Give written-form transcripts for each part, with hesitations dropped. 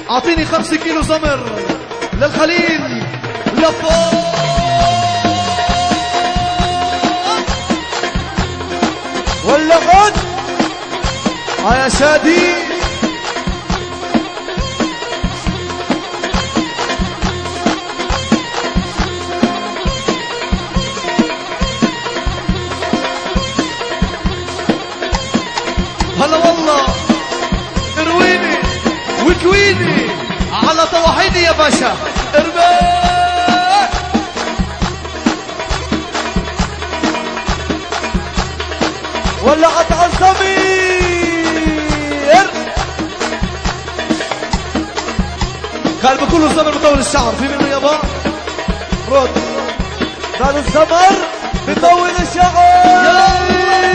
اعطيني 5 كيلو زمر للخليل لفوق. ولا غد يا شادي هلا والله ارويني وكويني على طواحيني يا باشا ارمي. ولعت على الزمير قال بكل الزمر بطول الشعر في منه يابا رد. قال الزمر بطول الشعر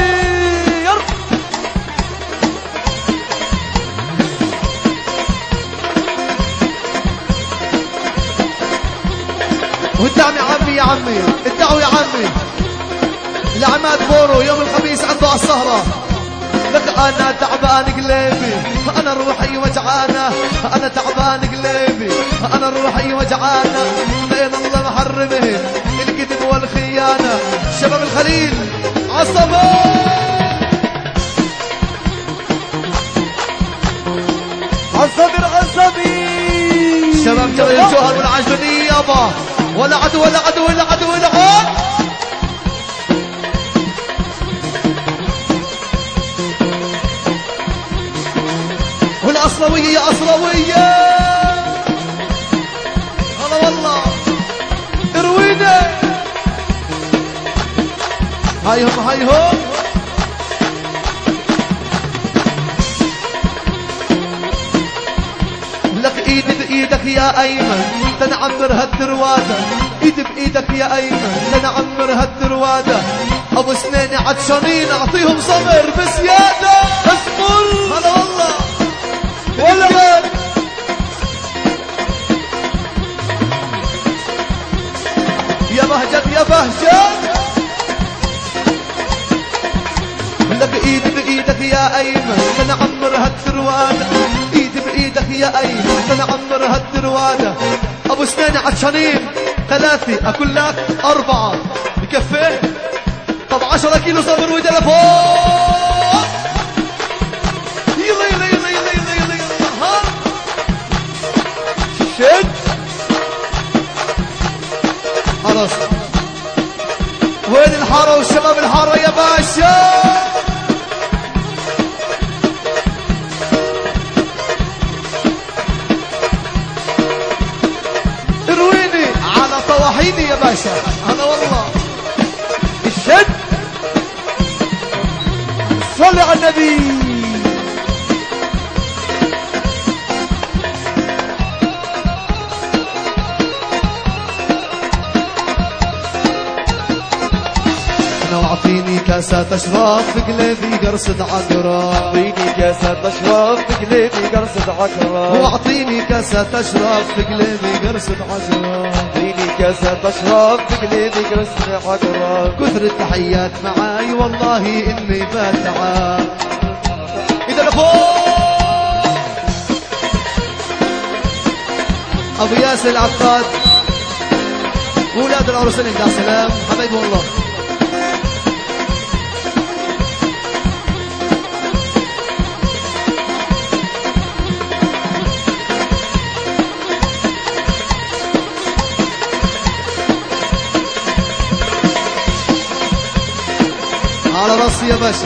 والدعم يا عمي يا عمي الدعوة يا عمي لعماد بورو يوم الخميس عنده على السهرة. لك أنا تعبان قلبي أنا روحي وجعانة أنا تعبان قلبي أنا روحي وجعانة بين الله محرمين الكذب والخيانة. شباب الخليل عصبة عالزمير عالزمير شباب جبل الجوهر والعجبنية يابا ولا عدو ولا عدو ولا عدو ولا عدو. والأصلوية يا أصلوية هلا والله اروينا هايهم هايهم. لك ايدي بايدك يا ايمن تنعمر هالدروادة ايدي بايدك يا ايمن تنعمر هالدروادة. ابو سنين عطشانين اعطيهم صبر بزيادة اصبر. هلا والله ولا غير يا بهجت يا بهجت. لك ايدي بايدك يا ايمن تنعمر هالدروادة ايدي بايدك يا ايمن تنعمر هالدروادة. ابو سنين عطشانين 3 اكل لك 4 بكفيه. طب 10 كيلو صبر ويدي لفوق. يلا يلا يلا يلا يلا يلا يلا ها شد خلاص. وين الحارة والشباب الحارة يا باشا. ارويني على طواحيني يا باشا هلا والله. الشد صلي على النبي. واعطيني كاسة اشراف في قلبي قرصة عقرب. اعطيني كاسة اشراف في قلبي قرصة عقرب. واعطيني كاسة اشراف في قلبي قرصة عقرب. اعطيني كاسة اشراف في قلبي قرصة عقرب. كثر التحيات معاي والله اني بتعب. اذا لفوق ابو ياسر العقاد واولاد العروسين يا سلام حبايبي والله. على راسي يا باشا.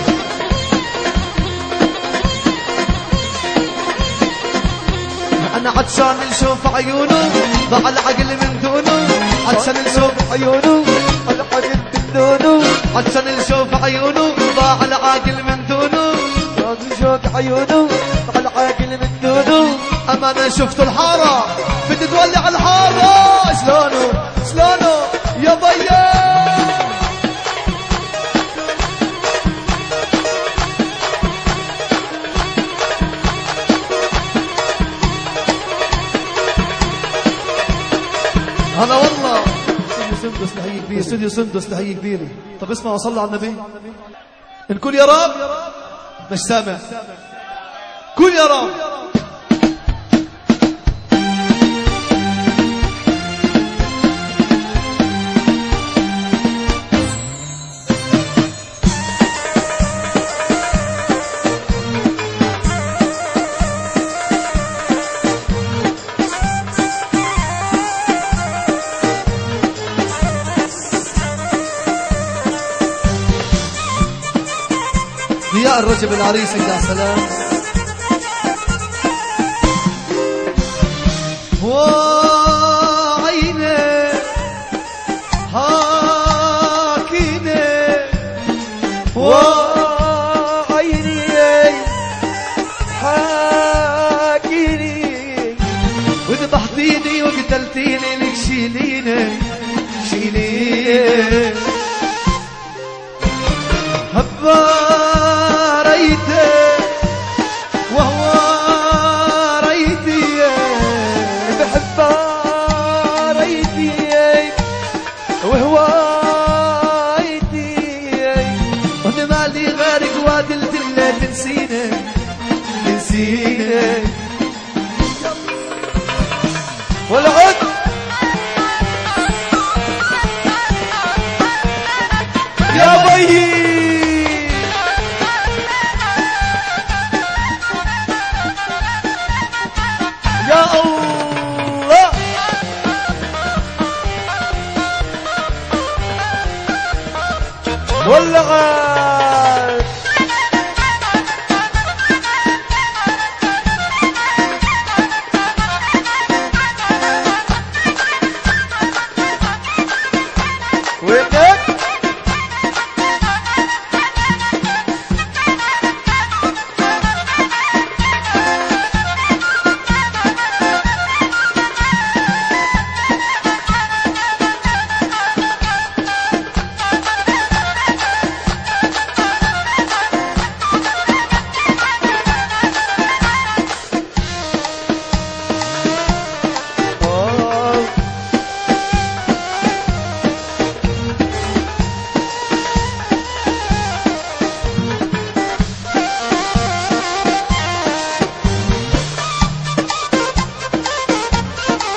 انا عطشان نشوف عيونه ضاع العقل من دونه. عطشان نشوف عيونه ضاع العقل من دونه. عطشان نشوف عيونه ضاع العقل من دونه. نشوف عيونه ضاع العقل من دونه. اما انا شفت الحارة بدي تولع الحارة. شلونه شلونه يا ضيّا. هلا والله استوديو سندس تحية كبيرة. استوديو سندس تحية كبيرة. طب اسمع وصلى على النبي. نقول يا رب مش سامع. كل يا رب وائل رجب العريسي يا سلام. وعيني هاكيني وعيني حاكيني وذبحتيني وقتلتيني لك شيليني شيليني هباريتي وهو ريتي بحباريتي وهوايتي وانا مالي غيرك وادلت اللي تنسيني تنسيني والعد يا بيي يا الله واللغات وينك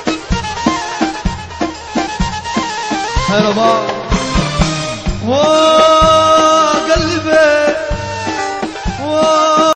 هلا